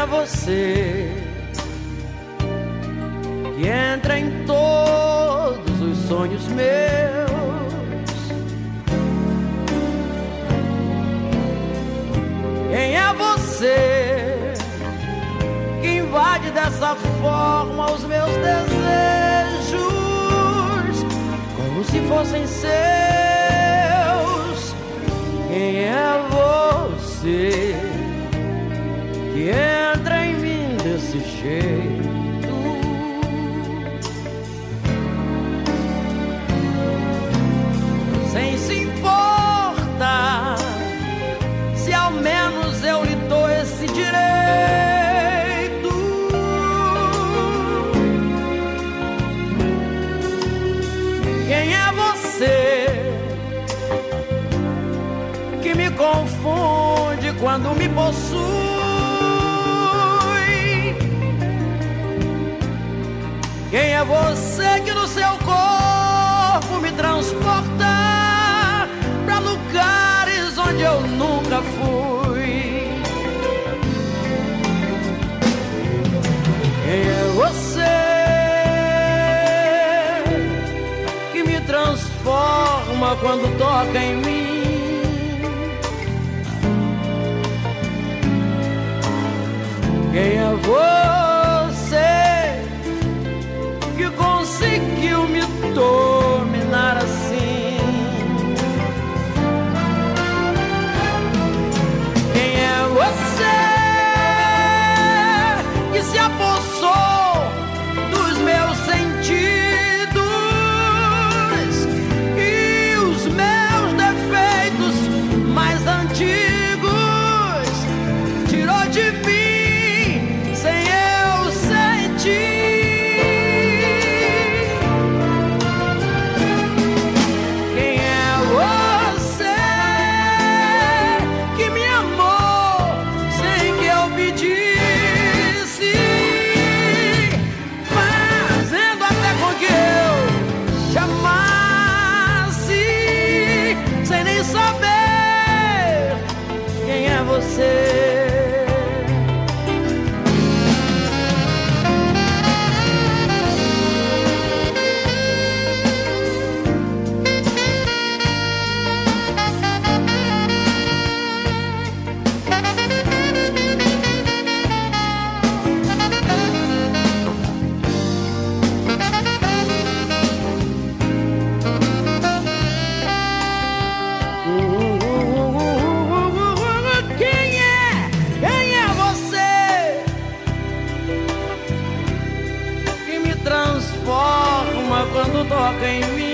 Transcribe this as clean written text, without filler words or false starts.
é você que entra em todos os sonhos meus? Quem é você que invade dessa forma os meus desejos, como se fossem seus? Quem é você que entra em mim desse jeito? Sem se importar se ao menos eu lhe dou esse direito. Quem é você que me confunde quando me possui? Quem é você que no seu corpo me transporta pra lugares onde eu nunca fui? Quem é você que me transforma quando toca em mim? Quem é você que conseguiu me dominar assim? Quem é você que se apossou dos meus sentidos e os meus defeitos mais antigos tirou de mim sem eu sentir? Quando toca em mim?